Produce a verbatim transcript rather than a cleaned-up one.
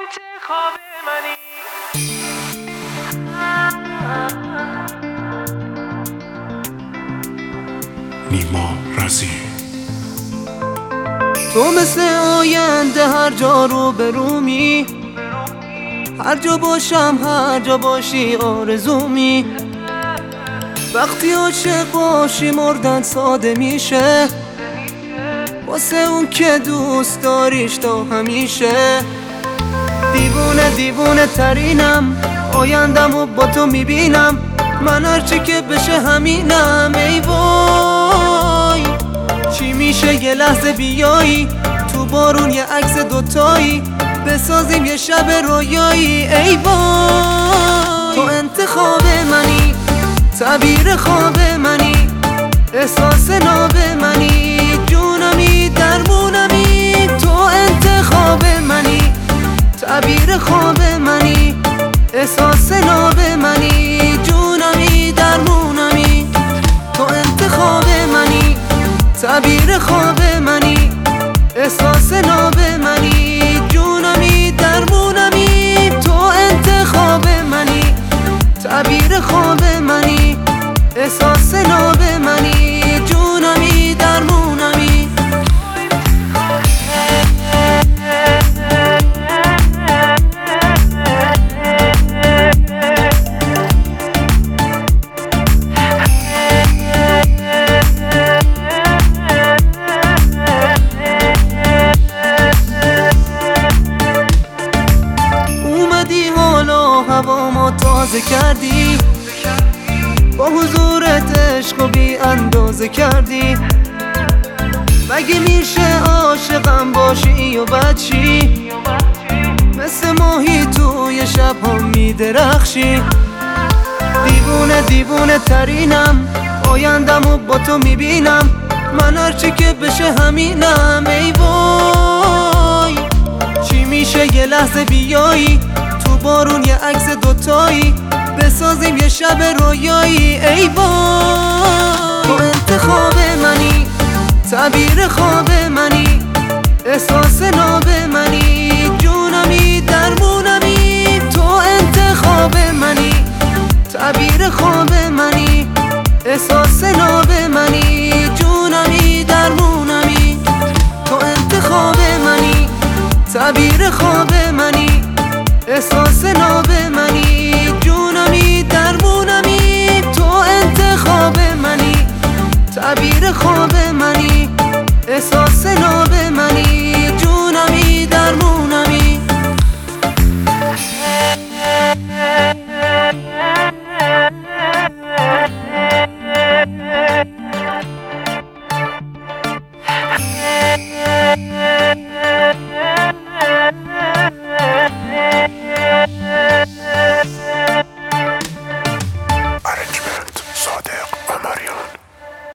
انتخاب منی. نیما رزی. تو مثل آینده هر جا رو برومی، هر جا باشم هر جا باشی آرزومی. وقتی عاشق باشی مردن ساده میشه، واسه اون که دوست داریش تا همیشه. دیوونه دیوونه ترینم، آیندم و با تو میبینم، من هرچی که بشه همینم. ای وای چی میشه یه لحظه بیایی تو بارون یه عکس دوتایی بسازیم یه شب رویایی. ای وای تو انتخاب منی، تعبیر خواب منی، احساس ناب منی، جونمی درمونمی. تو انتخاب منی، تعبیر خواب منی، احساس ناب منی، جونمی درمونمی. تو انتخاب منی، تعبیر خواب منی، احساس ناب منی، جونمی درمونمی. تو انتخاب منی، تعبیر خواب منی، احساس ناب منی، جونمی درمونمی. اومدی حالا هوامو تازه کردی، با حضورت عشق و بی اندازه کردی. مگه میشه عاشقم باشی و بچی، مثل ماهی توی شب ها میدرخشی. دیوونه دیوونه ترینم، آیندم و با تو میبینم، من هرچی که بشه همینم. ای وای چی میشه یه لحظه بیایی تو بارون یه عکس دوتایی بسازیم یه شب رویایی. ای وای تو انتخاب منی، تعبیر خواب منی، احساس ناب منی،